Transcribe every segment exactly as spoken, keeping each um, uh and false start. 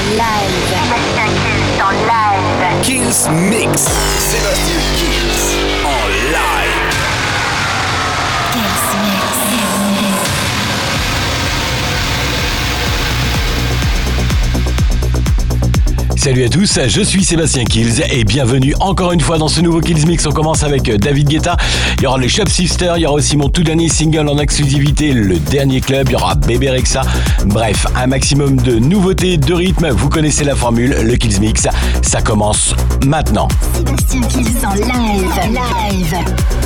live. Sébastien Kills en live. Kills Mix. Sébastien Kills en live. Kills Mix. Salut à tous, je suis Sébastien Kills et bienvenue encore une fois dans ce nouveau Kills Mix. On commence avec David Guetta, il y aura les Shopsifters, il y aura aussi mon tout dernier single en exclusivité, Le Dernier Club, il y aura Bébé Rexha. Bref, un maximum de nouveautés, de rythme, vous connaissez la formule, le Kills Mix, ça commence maintenant. Sébastien Kills en live. Live.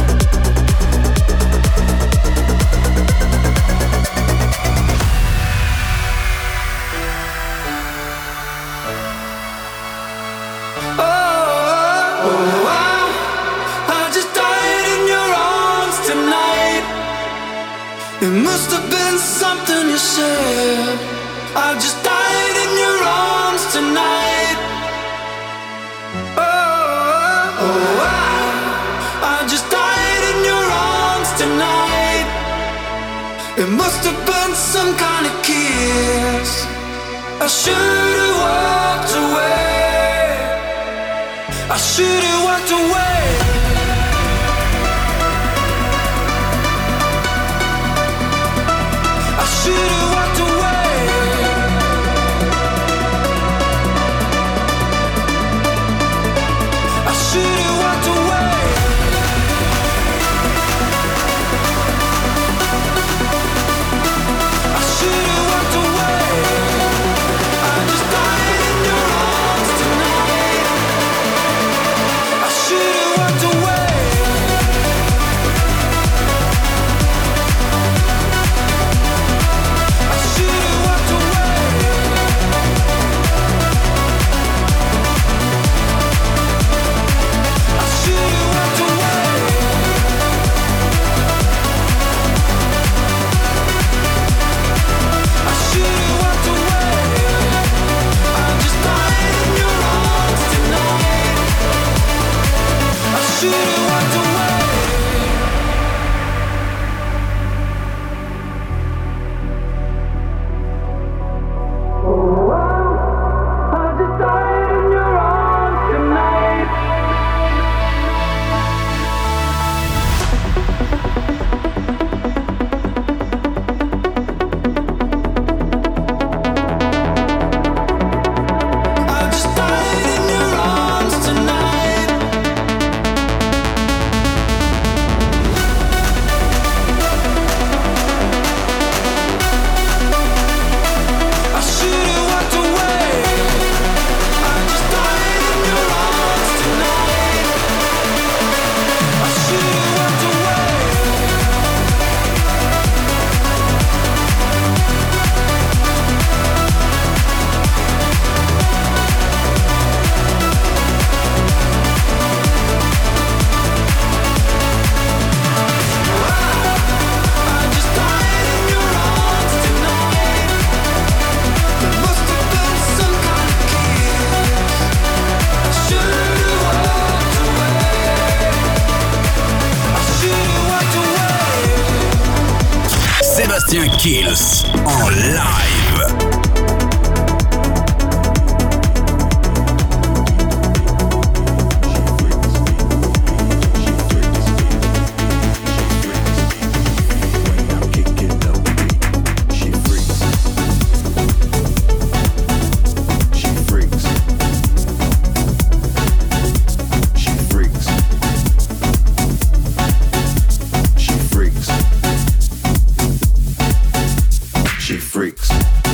It must have been something you said. I just died in your arms tonight. Oh, oh, oh I, I just died in your arms tonight. It must have been some kind of kiss. I should have walked away. I should have walked away. Should've walked away. I should've walked away. I should've walked away. I just died in your arms tonight. I should've walked away. Sébastien Kills en live. Freaks.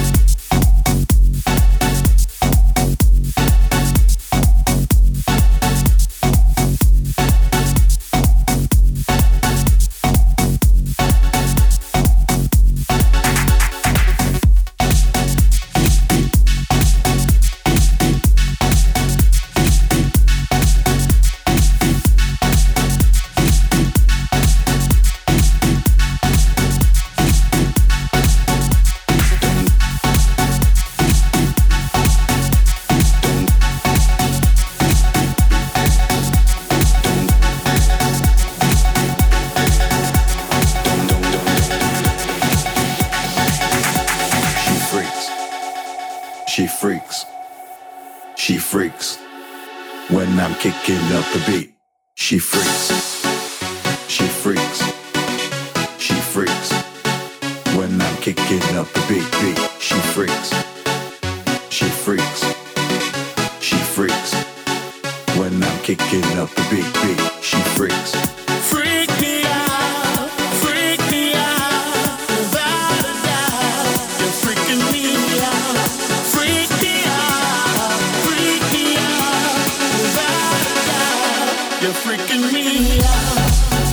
when I'm kicking up the beat. She freaks, she freaks, she freaks, when I'm kicking up the beat, beat. She freaks, she freaks, she freaks, when I'm kicking up the beat, beat. She freaks. Freak me out, freak me out, without a doubt, you're freaking me out. Freak me out, freak me out, without a doubt, you're freaking me out.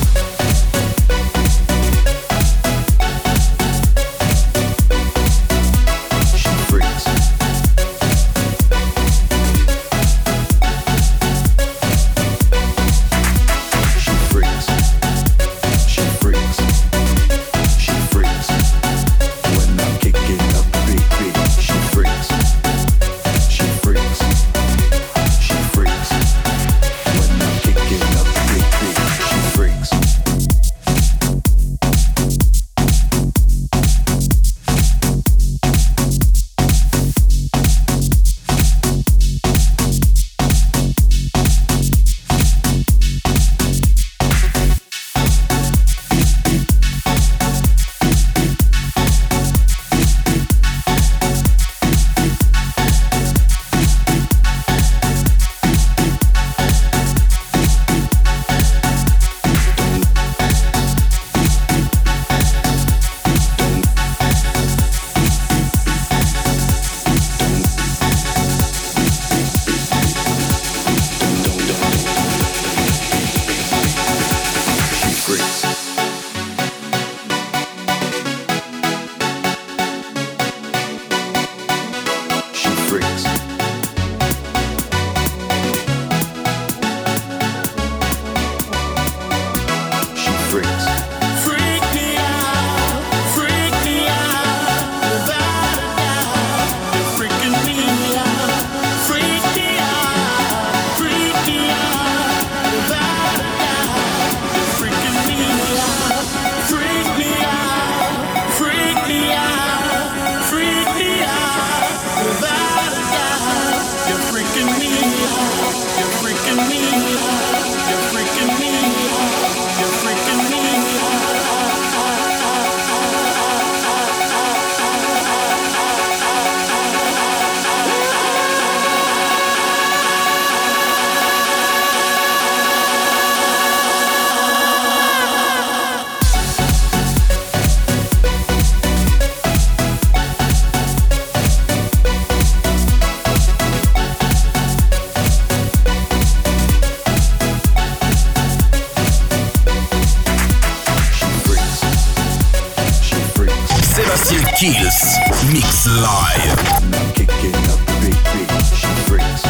Kills Mix Live. Kicking up the beat, beat. She freaks,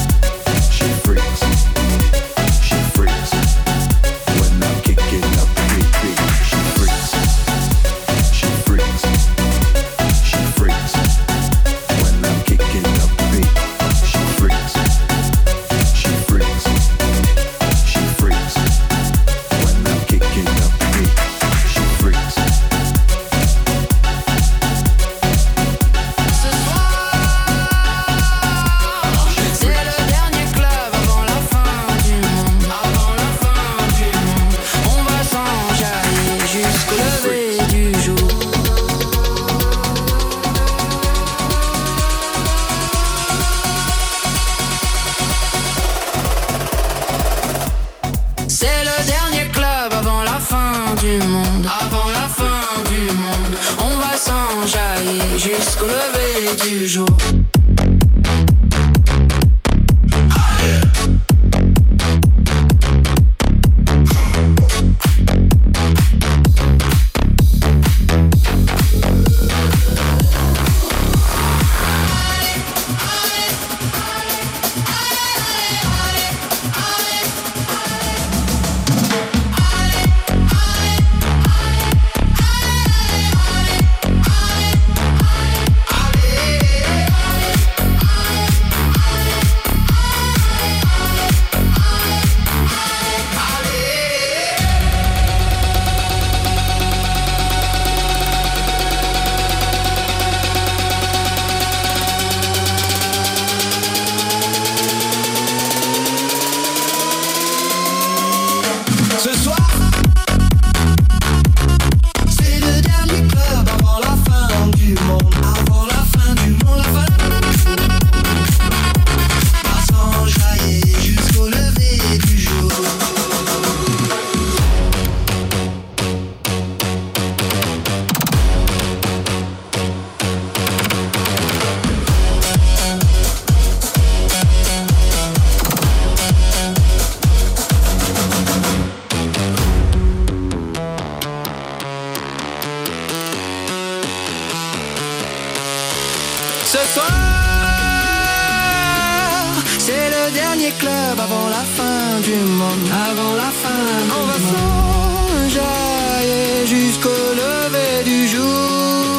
she freaks, she freaks, when I'm kicking up the beat, beat. She freaks, she freaks, she freaks, when I'm kicking up the beat. She freaks, she freaks, she freaks, when I'm kicking up the beat. She freaks. C'est le dernier club avant la fin du monde. Avant la fin du monde, on va s'enjailler jusqu'au lever du jour. dernier club avant la fin du monde. Avant la fin du On va s'enjailler jusqu'au lever du jour.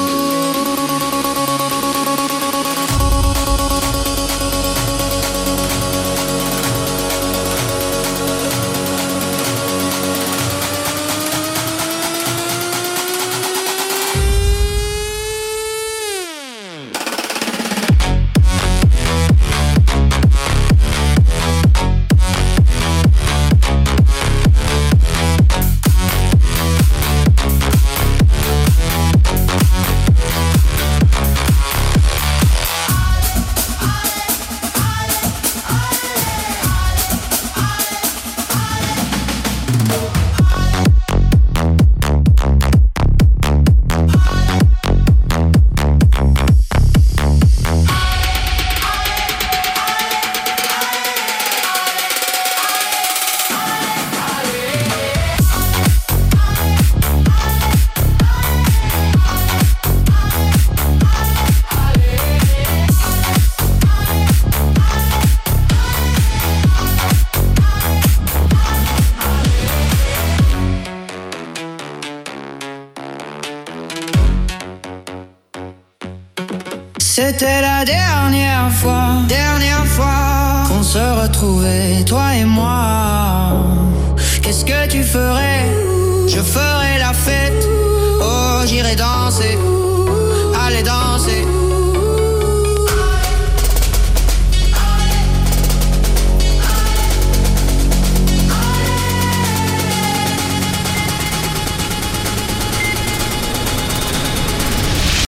C'était la dernière fois, dernière fois qu'on se retrouvait, toi et moi. Qu'est-ce que tu ferais? Je ferais la fête, oh j'irais danser.